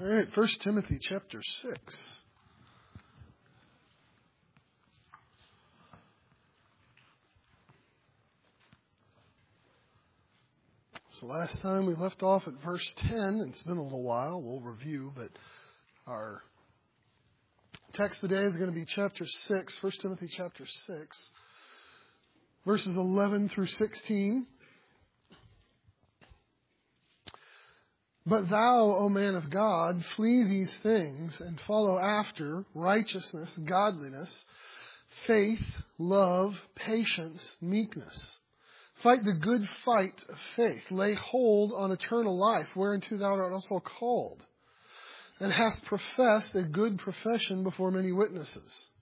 All right, 1 Timothy chapter 6. So last time we left off at verse 10. It's been a little while. We'll review, but our text today is going to be chapter 6, 1 Timothy chapter 6, verses 11 through 16. But thou, O man of God, flee these things and follow after righteousness, godliness, faith, love, patience, meekness. Fight the good fight of faith. Lay hold on eternal life, whereunto thou art also called, and hast professed a good profession before many witnesses.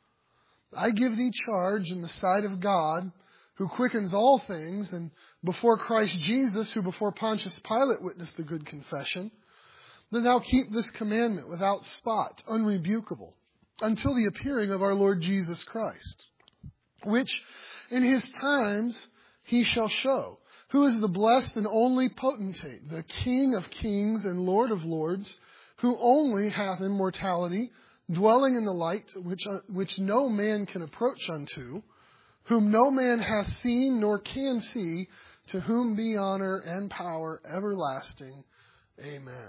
I give thee charge in the sight of God, who quickens all things, and before Christ Jesus, who before Pontius Pilate witnessed the good confession, that thou keep this commandment without spot, unrebukable, until the appearing of our Lord Jesus Christ, which in his times he shall show, who is the blessed and only potentate, the King of kings and Lord of lords, who only hath immortality, dwelling in the light which no man can approach unto, whom no man hath seen nor can see, to whom be honor and power everlasting. Amen.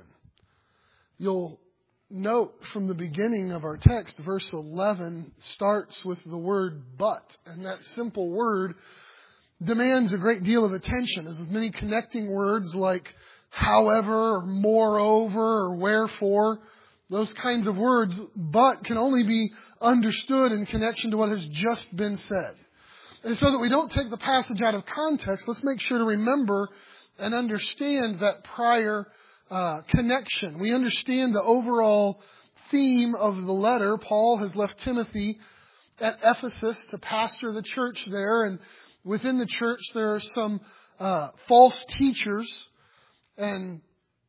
You'll note from the beginning of our text, verse 11 starts with the word but. And that simple word demands a great deal of attention, as with many connecting words like however, or moreover, or wherefore. Those kinds of words, but, can only be understood in connection to what has just been said. And so that we don't take the passage out of context, let's make sure to remember and understand that prior connection. We understand the overall theme of the letter. Paul has left Timothy at Ephesus to pastor the church there, and within the church there are some false teachers and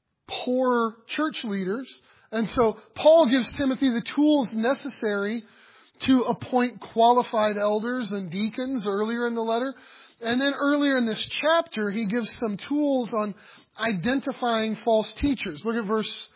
poor church leaders. And so Paul gives Timothy the tools necessary to appoint qualified elders and deacons earlier in the letter. And then earlier in this chapter, he gives some tools on identifying false teachers. Look at verse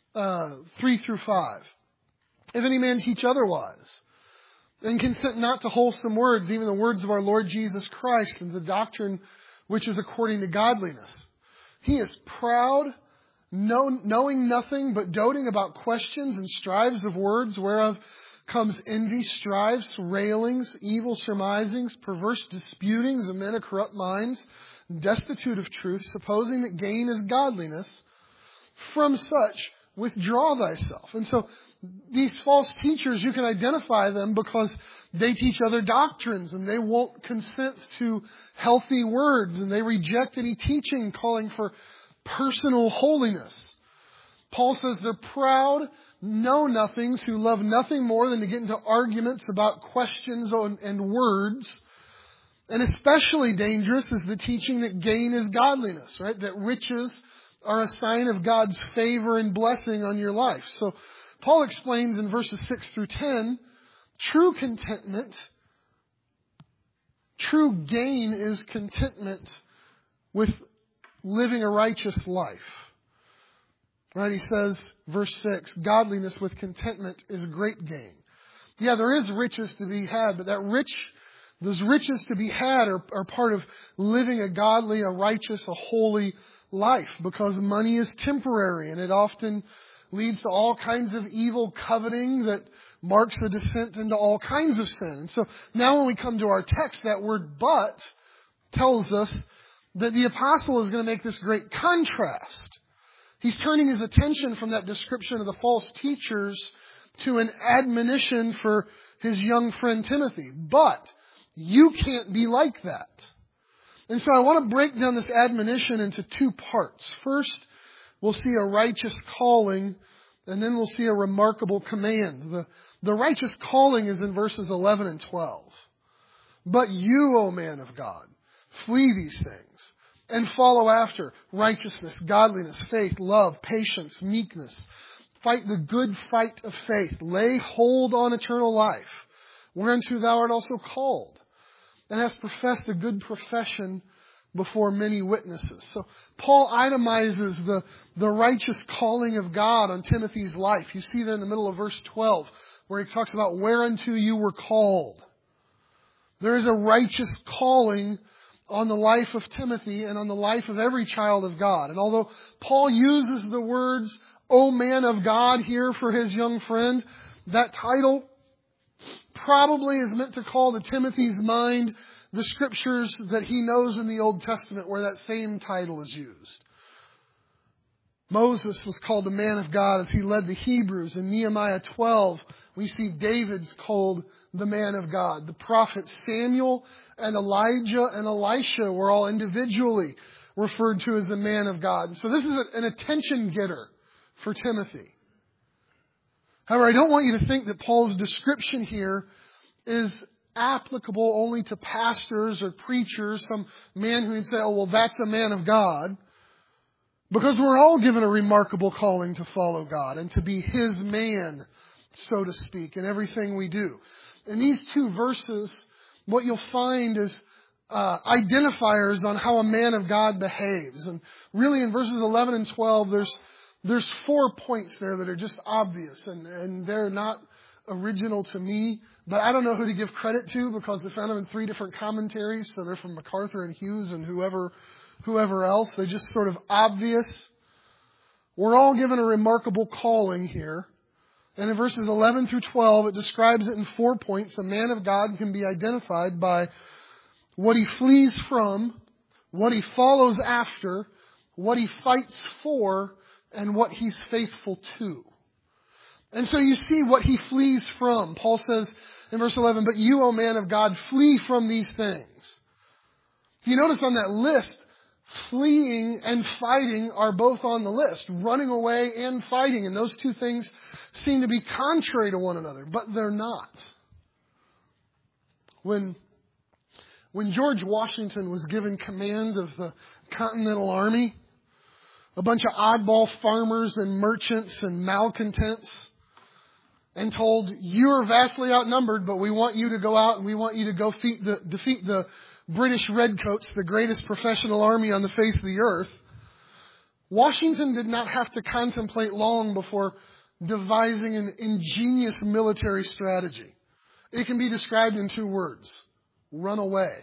3 through 5. If any man teach otherwise, and consent not to wholesome words, even the words of our Lord Jesus Christ, and the doctrine which is according to godliness, he is proud, knowing nothing, but doting about questions and strives of words, whereof comes envy, strifes, railings, evil surmisings, perverse disputings of men of corrupt minds, destitute of truth, supposing that gain is godliness. From such withdraw thyself. And so these false teachers, you can identify them because they teach other doctrines and they won't consent to healthy words, and they reject any teaching calling for personal holiness. Paul says they're proud, know-nothings who love nothing more than to get into arguments about questions and words. And especially dangerous is the teaching that gain is godliness, right? That riches are a sign of God's favor and blessing on your life. So Paul explains in verses 6 through 10, true contentment, true gain is contentment with living a righteous life. Right, he says, verse 6, godliness with contentment is great gain. Yeah, there is riches to be had, but those riches to be had are part of living a godly, a righteous, a holy life, because money is temporary and it often leads to all kinds of evil coveting that marks a descent into all kinds of sin. And so now when we come to our text, that word but tells us that the apostle is going to make this great contrast. He's turning his attention from that description of the false teachers to an admonition for his young friend Timothy. But you can't be like that. And so I want to break down this admonition into two parts. First, we'll see a righteous calling, and then we'll see a remarkable command. The righteous calling is in verses 11 and 12. But you, O man of God, flee these things and follow after righteousness, godliness, faith, love, patience, meekness. Fight the good fight of faith. Lay hold on eternal life, whereunto thou art also called, and hast professed a good profession before many witnesses. So Paul itemizes the righteous calling of God on Timothy's life. You see that in the middle of verse 12, where he talks about whereunto you were called. There is a righteous calling on the life of Timothy and on the life of every child of God. And although Paul uses the words, "O man of God," here for his young friend, that title probably is meant to call to Timothy's mind the scriptures that he knows in the Old Testament where that same title is used. Moses was called a man of God as he led the Hebrews. In Nehemiah 12, we see David's called the man of God. The prophets Samuel and Elijah and Elisha were all individually referred to as the man of God. So this is an attention getter for Timothy. However, I don't want you to think that Paul's description here is applicable only to pastors or preachers, some man who would say, "Oh, well, that's a man of God." Because we're all given a remarkable calling to follow God and to be His man, so to speak, in everything we do. In these two verses, what you'll find is identifiers on how a man of God behaves. And really in verses 11 and 12, there's 4 points there that are just obvious, and they're not original to me, but I don't know who to give credit to because I found them in 3 different commentaries, so they're from MacArthur and Hughes and whoever else. They're just sort of obvious. We're all given a remarkable calling here. And in verses 11 through 12, it describes it in 4 points. A man of God can be identified by what he flees from, what he follows after, what he fights for, and what he's faithful to. And so you see what he flees from. Paul says in verse 11, "But you, O man of God, flee from these things." You notice on that list, fleeing and fighting are both on the list. Running away and fighting. And those two things seem to be contrary to one another, but they're not. When George Washington was given command of the Continental Army, a bunch of oddball farmers and merchants and malcontents, and told, "You're vastly outnumbered, but we want you to go out and we want you to go defeat the British Redcoats, the greatest professional army on the face of the earth." Washington did not have to contemplate long before devising an ingenious military strategy. It can be described in 2 words: run away.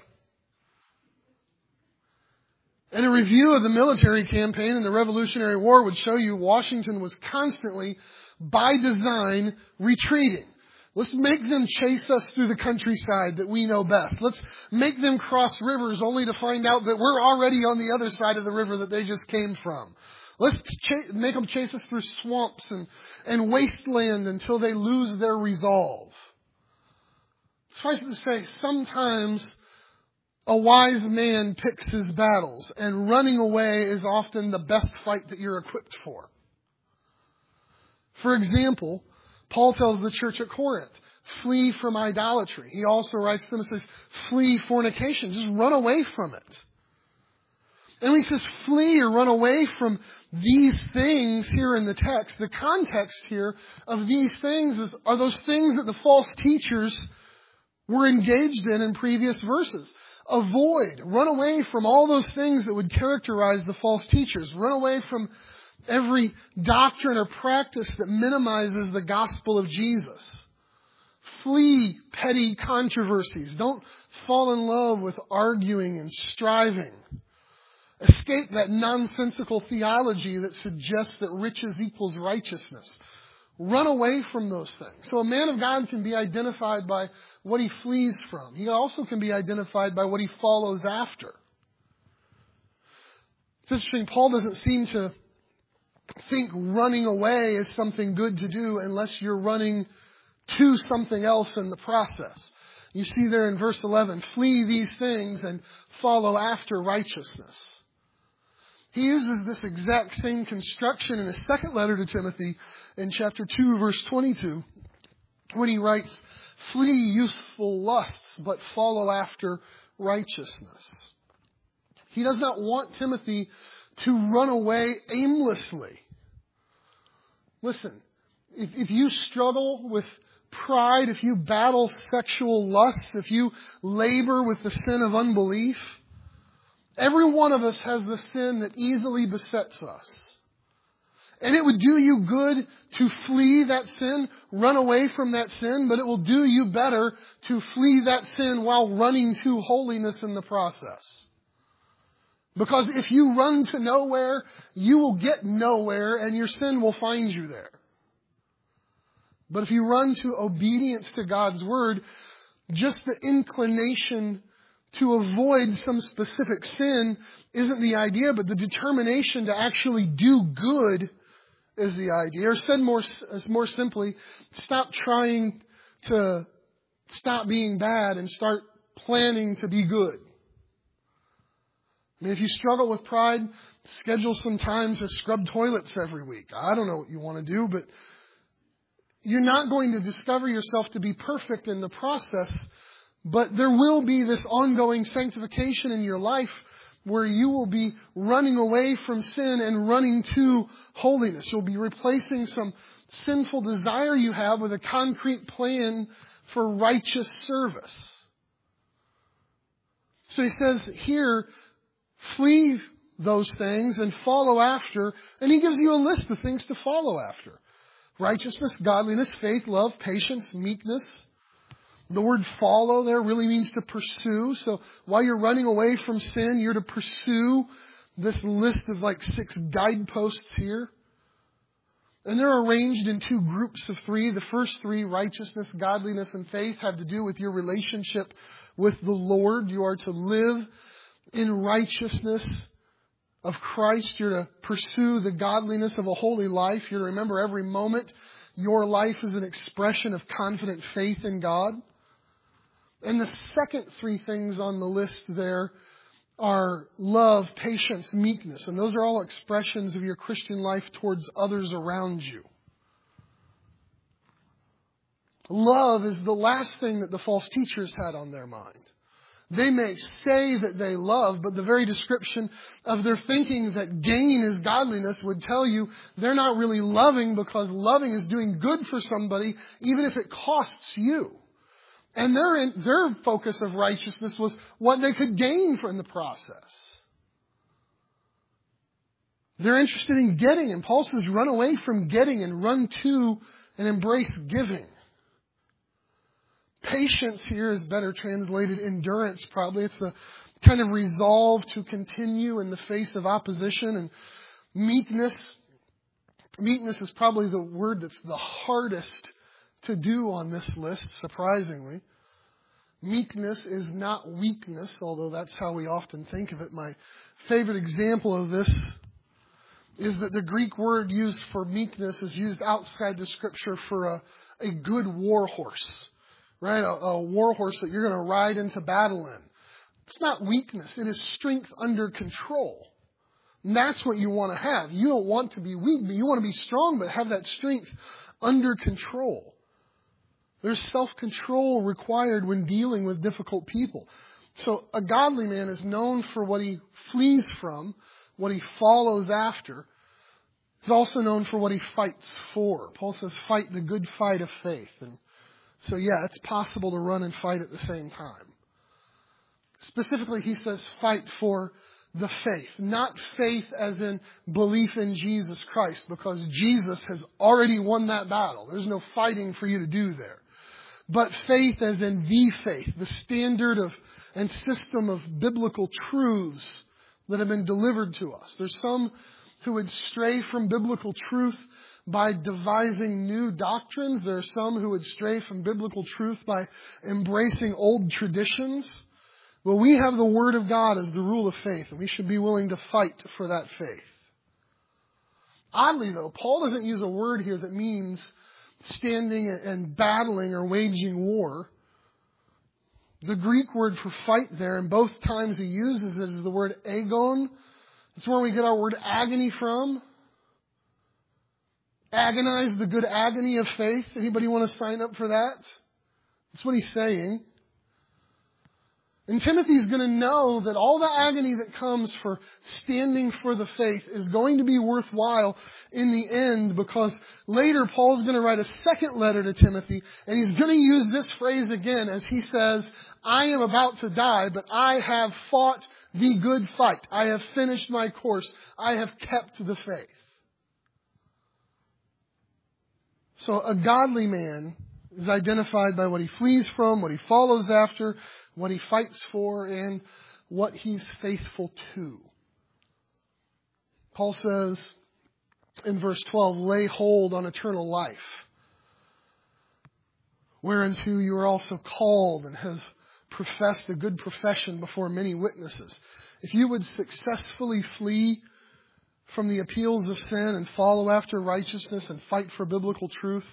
And a review of the military campaign in the Revolutionary War would show you Washington was constantly, by design, retreating. Let's make them chase us through the countryside that we know best. Let's make them cross rivers only to find out that we're already on the other side of the river that they just came from. Let's make them chase us through swamps and wasteland until they lose their resolve. Suffice it to say, sometimes a wise man picks his battles, and running away is often the best fight that you're equipped for. For example, Paul tells the church at Corinth, flee from idolatry. He also writes to them and says, flee fornication. Just run away from it. And when he says flee or run away from these things here in the text, the context here of these things are those things that the false teachers were engaged in previous verses. Avoid, run away from all those things that would characterize the false teachers. Run away from every doctrine or practice that minimizes the gospel of Jesus. Flee petty controversies. Don't fall in love with arguing and striving. Escape that nonsensical theology that suggests that riches equals righteousness. Run away from those things. So a man of God can be identified by what he flees from. He also can be identified by what he follows after. It's interesting, Paul doesn't seem to think running away is something good to do unless you're running to something else in the process. You see there in verse 11, flee these things and follow after righteousness. He uses this exact same construction in his second letter to Timothy in chapter 2, verse 22, when he writes, flee youthful lusts, but follow after righteousness. He does not want Timothy to run away aimlessly. Listen, if you struggle with pride, if you battle sexual lusts, if you labor with the sin of unbelief, Every one of us has the sin that easily besets us. And it would do you good to flee that sin, run away from that sin, but it will do you better to flee that sin while running to holiness in the process. Because if you run to nowhere, you will get nowhere and your sin will find you there. But if you run to obedience to God's Word, just the inclination to avoid some specific sin isn't the idea, but the determination to actually do good is the idea. Or said more simply, stop trying to stop being bad and start planning to be good. I mean, if you struggle with pride, schedule some time to scrub toilets every week. I don't know what you want to do, but you're not going to discover yourself to be perfect in the process, but there will be this ongoing sanctification in your life where you will be running away from sin and running to holiness. You'll be replacing some sinful desire you have with a concrete plan for righteous service. So he says here, flee those things and follow after, and he gives you a list of things to follow after. Righteousness, godliness, faith, love, patience, meekness. The word follow there really means to pursue. So while you're running away from sin, you're to pursue this list of like 6 guideposts here. And they're arranged in 2 groups of 3. The first 3, righteousness, godliness, and faith, have to do with your relationship with the Lord. You are to live in righteousness of Christ. You're to pursue the godliness of a holy life. You're to remember every moment your life is an expression of confident faith in God. And the second 3 things on the list there are love, patience, meekness. And those are all expressions of your Christian life towards others around you. Love is the last thing that the false teachers had on their mind. They may say that they love, but the very description of their thinking that gain is godliness would tell you they're not really loving, because loving is doing good for somebody even if it costs you. And their focus of righteousness was what they could gain from the process. They're interested in getting, and Paul says run away from getting and run to and embrace giving. Patience here is better translated endurance, probably. It's the kind of resolve to continue in the face of opposition. And meekness is probably the word that's the hardest to do on this list, surprisingly. Meekness is not weakness, although that's how we often think of it. My favorite example of this is that the Greek word used for meekness is used outside the Scripture for a good war horse. Right? A war horse that you're going to ride into battle in. It's not weakness. It is strength under control. And that's what you want to have. You don't want to be weak, but you want to be strong, but have that strength under control. There's self-control required when dealing with difficult people. So a godly man is known for what he flees from, what he follows after. He's also known for what he fights for. Paul says, fight the good fight of faith. And so yeah, it's possible to run and fight at the same time. Specifically, he says fight for the faith. Not faith as in belief in Jesus Christ, because Jesus has already won that battle. There's no fighting for you to do there. But faith as in the faith, the standard of and system of biblical truths that have been delivered to us. There's some who would stray from biblical truth by devising new doctrines. There are some who would stray from biblical truth by embracing old traditions. Well, we have the Word of God as the rule of faith, and we should be willing to fight for that faith. Oddly, though, Paul doesn't use a word here that means standing and battling or waging war. The Greek word for fight there, and both times he uses it, is the word agon. It's where we get our word agony from. Agonize, the good agony of faith. Anybody want to sign up for that? That's what he's saying. And Timothy's going to know that all the agony that comes for standing for the faith is going to be worthwhile in the end, because later Paul's going to write a second letter to Timothy, and he's going to use this phrase again as he says, I am about to die, but I have fought the good fight. I have finished my course. I have kept the faith. So a godly man is identified by what he flees from, what he follows after, what he fights for, and what he's faithful to. Paul says in verse 12, lay hold on eternal life, whereunto you are also called and have professed a good profession before many witnesses. If you would successfully flee from the appeals of sin and follow after righteousness and fight for biblical truth,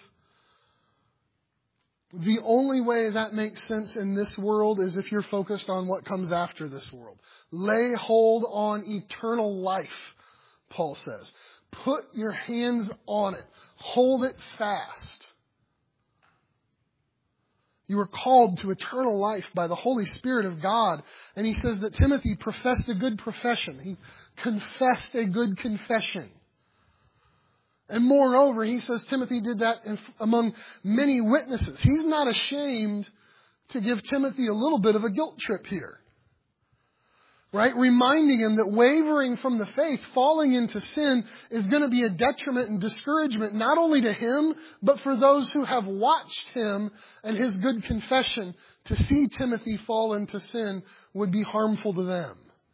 the only way that makes sense in this world is if you're focused on what comes after this world. Lay hold on eternal life, Paul says. Put your hands on it. Hold it fast. You are called to eternal life by the Holy Spirit of God. And he says that Timothy professed a good profession. He confessed a good confession. And moreover, he says Timothy did that among many witnesses. He's not ashamed to give Timothy a little bit of a guilt trip here. Right? Reminding him that wavering from the faith, falling into sin, is going to be a detriment and discouragement not only to him, but for those who have watched him and his good confession. To see Timothy fall into sin would be harmful to them.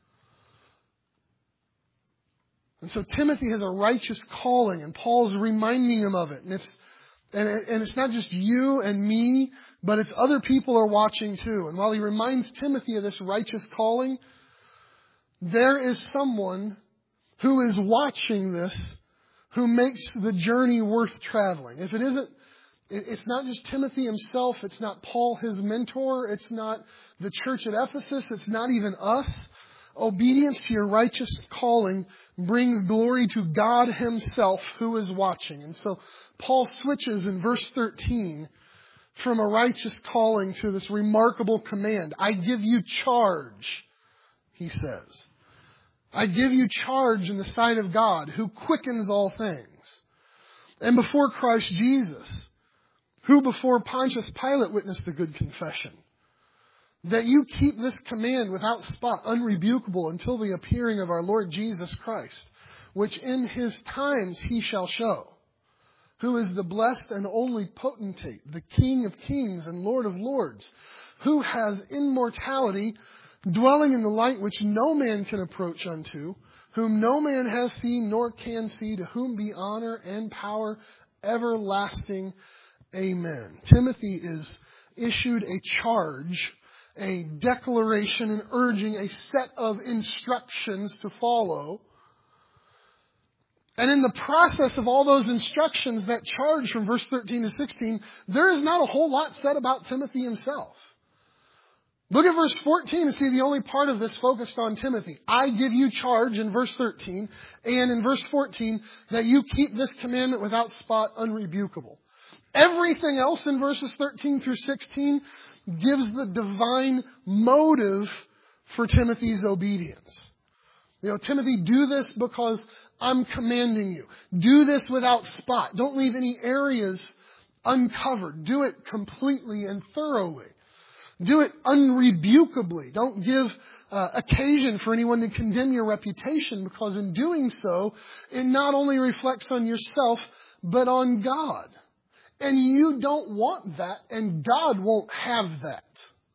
And so Timothy has a righteous calling, and Paul's reminding him of it. And it's not just you and me, but it's other people are watching too. And while he reminds Timothy of this righteous calling, there is someone who is watching this who makes the journey worth traveling. If it isn't, it's not just Timothy himself, it's not Paul, his mentor, it's not the church at Ephesus, it's not even us. Obedience to your righteous calling brings glory to God himself who is watching. And so Paul switches in verse 13 from a righteous calling to this remarkable command. I give you charge, he says. I give you charge in the sight of God who quickens all things. And before Christ Jesus, who before Pontius Pilate witnessed a good confession, that you keep this command without spot, unrebukable, until the appearing of our Lord Jesus Christ, which in his times he shall show, who is the blessed and only potentate, the King of kings and Lord of lords, who has immortality, dwelling in the light which no man can approach unto, whom no man has seen nor can see, to whom be honor and power everlasting. Amen. Timothy is issued a charge, a declaration, and urging a set of instructions to follow. And in the process of all those instructions, that charge from verse 13 to 16, there is not a whole lot said about Timothy himself. Look at verse 14 and see the only part of this focused on Timothy. I give you charge in verse 13, and in verse 14, that you keep this commandment without spot, unrebukable. Everything else in verses 13 through 16 gives the divine motive for Timothy's obedience. Timothy, do this because I'm commanding you. Do this without spot. Don't leave any areas uncovered. Do it completely and thoroughly. Do it unrebukably. Don't give occasion for anyone to condemn your reputation, because in doing so, it not only reflects on yourself, but on God. And you don't want that, and God won't have that.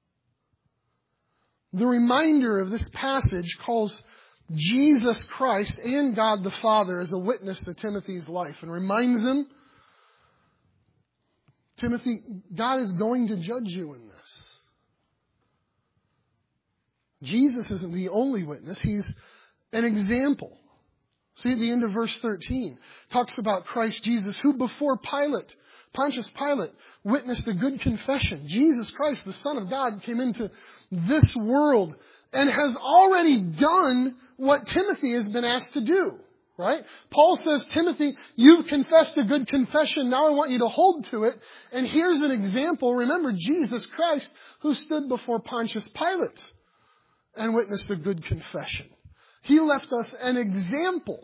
The reminder of this passage calls Jesus Christ and God the Father as a witness to Timothy's life, and reminds him, Timothy, God is going to judge you in this. Jesus isn't the only witness. He's an example. See at the end of verse 13, talks about Christ Jesus, who before Pontius Pilate witnessed a good confession. Jesus Christ, the Son of God, came into this world and has already done what Timothy has been asked to do. Right? Paul says, Timothy, you've confessed a good confession. Now I want you to hold to it. And here's an example. Remember Jesus Christ, who stood before Pontius Pilate and witnessed a good confession. He left us an example.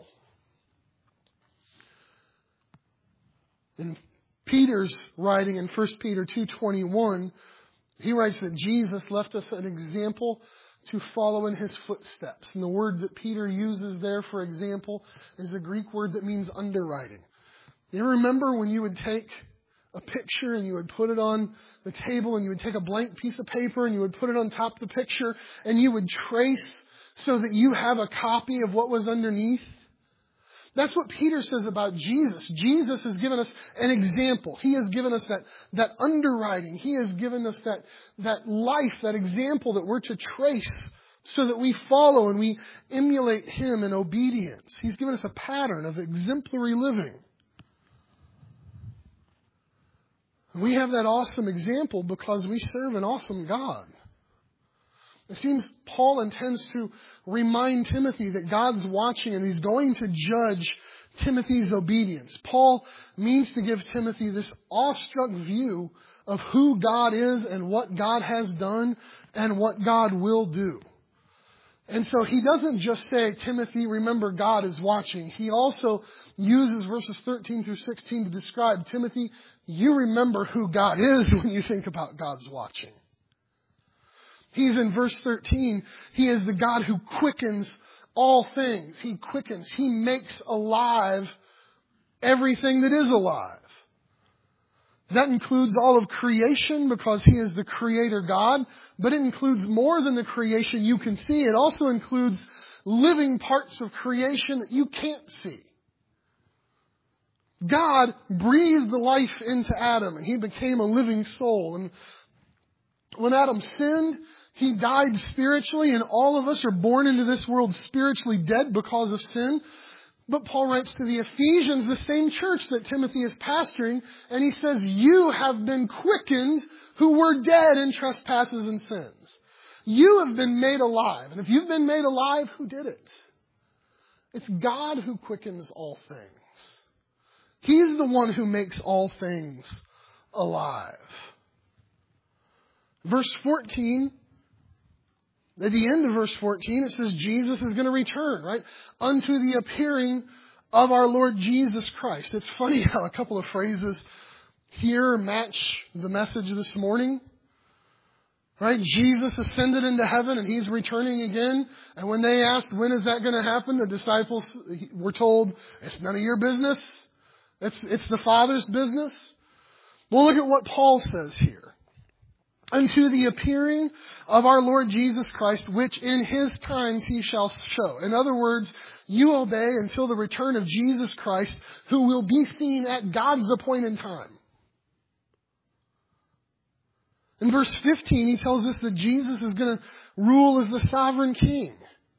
In Peter's writing in 1 Peter 2:21, he writes that Jesus left us an example to follow in his footsteps. And the word that Peter uses there, for example, is the Greek word that means underwriting. You remember when you would take a picture and you would put it on the table and you would take a blank piece of paper and you would put it on top of the picture and you would trace so that you have a copy of what was underneath? That's what Peter says about Jesus. Jesus has given us an example. He has given us that underwriting. He has given us that life, that example that we're to trace so that we follow and we emulate him in obedience. He's given us a pattern of exemplary living. We have that awesome example because we serve an awesome God. It seems Paul intends to remind Timothy that God's watching and he's going to judge Timothy's obedience. Paul means to give Timothy this awestruck view of who God is and what God has done and what God will do. And so he doesn't just say, Timothy, remember God is watching. He also uses verses 13 through 16 to describe, Timothy, you remember who God is when you think about God's watching. He's in verse 13. He is the God who quickens all things. He quickens. He makes alive everything that is alive. That includes all of creation because he is the creator God, but it includes more than the creation you can see. It also includes living parts of creation that you can't see. God breathed the life into Adam and he became a living soul. And when Adam sinned, he died spiritually, and all of us are born into this world spiritually dead because of sin. But Paul writes to the Ephesians, the same church that Timothy is pastoring, and he says, you have been quickened who were dead in trespasses and sins. You have been made alive. And if you've been made alive, who did it? It's God who quickens all things. He's the one who makes all things alive. Verse 14, at the end of verse 14, it says Jesus is going to return, right? Unto the appearing of our Lord Jesus Christ. It's funny how a couple of phrases here match the message this morning. Right? Jesus ascended into heaven and he's returning again. And when they asked, when is that going to happen? The disciples were told, it's none of your business. It's the Father's business. Well, look at what Paul says here. Unto the appearing of our Lord Jesus Christ, which in his times he shall show. In other words, you obey until the return of Jesus Christ, who will be seen at God's appointed time. In verse 15, he tells us that Jesus is going to rule as the sovereign king.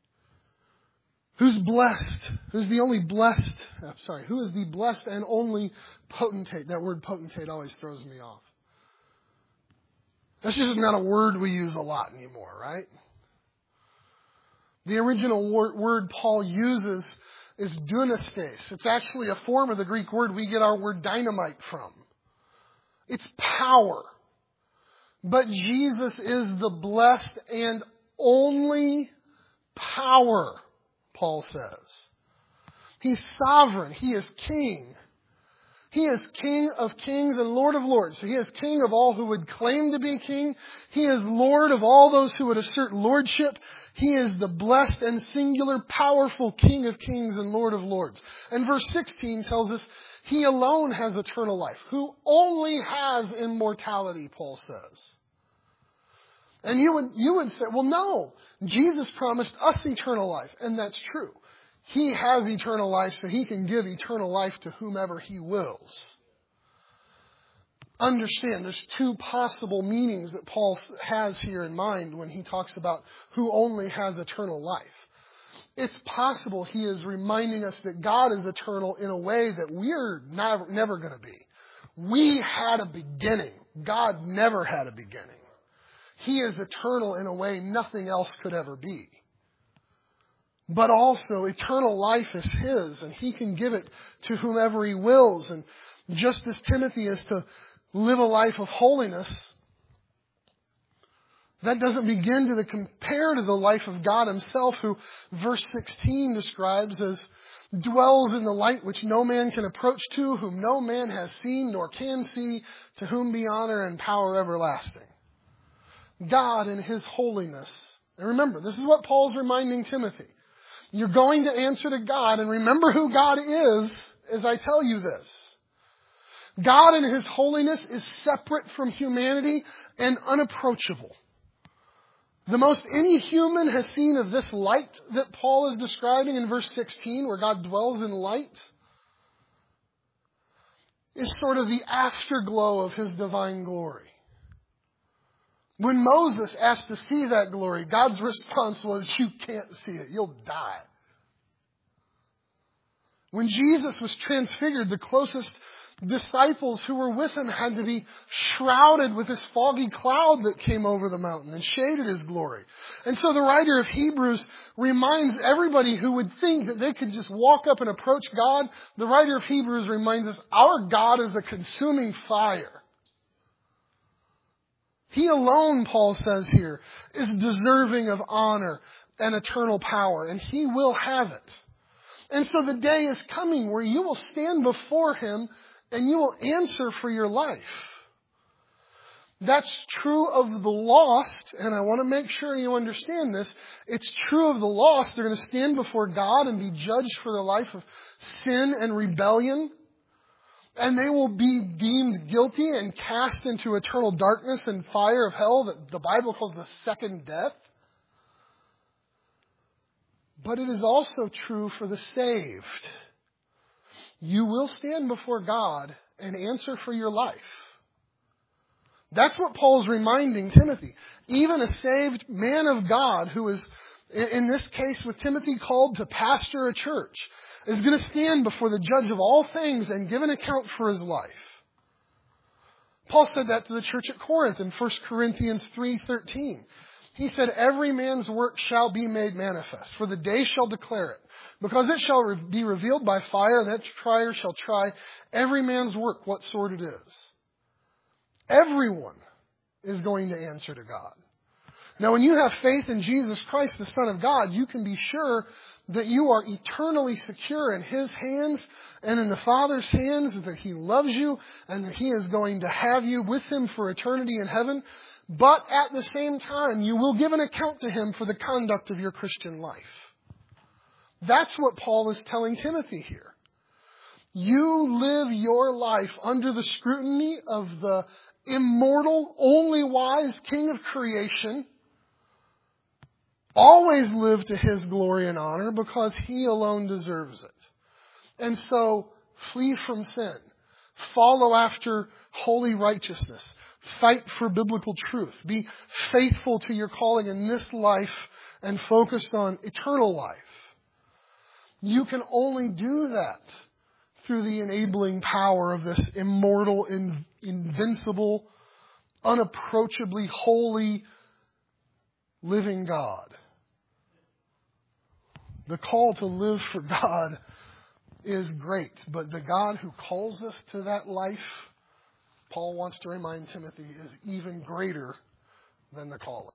Who's blessed? Who is the blessed and only potentate? That word potentate always throws me off. That's just not a word we use a lot anymore, right? The original word Paul uses is dunastes. It's actually a form of the Greek word we get our word dynamite from. It's power. But Jesus is the blessed and only power, Paul says. He's sovereign. He is king. He is King of kings and Lord of lords. So he is king of all who would claim to be king. He is Lord of all those who would assert lordship. He is the blessed and singular, powerful King of kings and Lord of lords. And verse 16 tells us he alone has eternal life, who only has immortality, Paul says. And you would say, well, no, Jesus promised us eternal life. And that's true. He has eternal life, so he can give eternal life to whomever he wills. Understand, there's two possible meanings that Paul has here in mind when he talks about who only has eternal life. It's possible he is reminding us that God is eternal in a way that we're never going to be. We had a beginning. God never had a beginning. He is eternal in a way nothing else could ever be. But also, eternal life is his, and he can give it to whomever he wills. And just as Timothy is to live a life of holiness, that doesn't begin to compare to the life of God himself, who verse 16 describes as dwells in the light which no man can approach to, whom no man has seen nor can see, to whom be honor and power everlasting. God in his holiness And remember, this is what Paul's reminding Timothy. You're going to answer to God, and remember who God is as I tell you this. God in His holiness is separate from humanity and unapproachable. The most any human has seen of this light that Paul is describing in verse 16, where God dwells in light, is sort of the afterglow of His divine glory. When Moses asked to see that glory, God's response was, you can't see it, you'll die. When Jesus was transfigured, the closest disciples who were with Him had to be shrouded with this foggy cloud that came over the mountain and shaded His glory. And so the writer of Hebrews reminds everybody who would think that they could just walk up and approach God. The writer of Hebrews reminds us, our God is a consuming fire. He alone, Paul says here, is deserving of honor and eternal power, and He will have it. And so the day is coming where you will stand before Him and you will answer for your life. That's true of the lost, and I want to make sure you understand this. It's true of the lost. They're going to stand before God and be judged for their life of sin and rebellion. And they will be deemed guilty and cast into eternal darkness and fire of hell that the Bible calls the second death. But it is also true for the saved. You will stand before God and answer for your life. That's what Paul's reminding Timothy. Even a saved man of God who is, in this case with Timothy, called to pastor a church, is going to stand before the judge of all things and give an account for his life. Paul said that to the church at Corinth in 1 Corinthians 3:13. He said, every man's work shall be made manifest, for the day shall declare it. Because it shall be revealed by fire, and that trier shall try every man's work, what sort it is. Everyone is going to answer to God. Now, when you have faith in Jesus Christ, the Son of God, you can be sure that you are eternally secure in His hands and in the Father's hands, that He loves you and that He is going to have you with Him for eternity in heaven. But at the same time, you will give an account to Him for the conduct of your Christian life. That's what Paul is telling Timothy here. You live your life under the scrutiny of the immortal, only wise King of creation. Always live to His glory and honor because He alone deserves it. And so, flee from sin. Follow after holy righteousness. Fight for biblical truth. Be faithful to your calling in this life and focused on eternal life. You can only do that through the enabling power of this immortal, invincible, unapproachably holy, living God. The call to live for God is great, but the God who calls us to that life, Paul wants to remind Timothy, is even greater than the calling.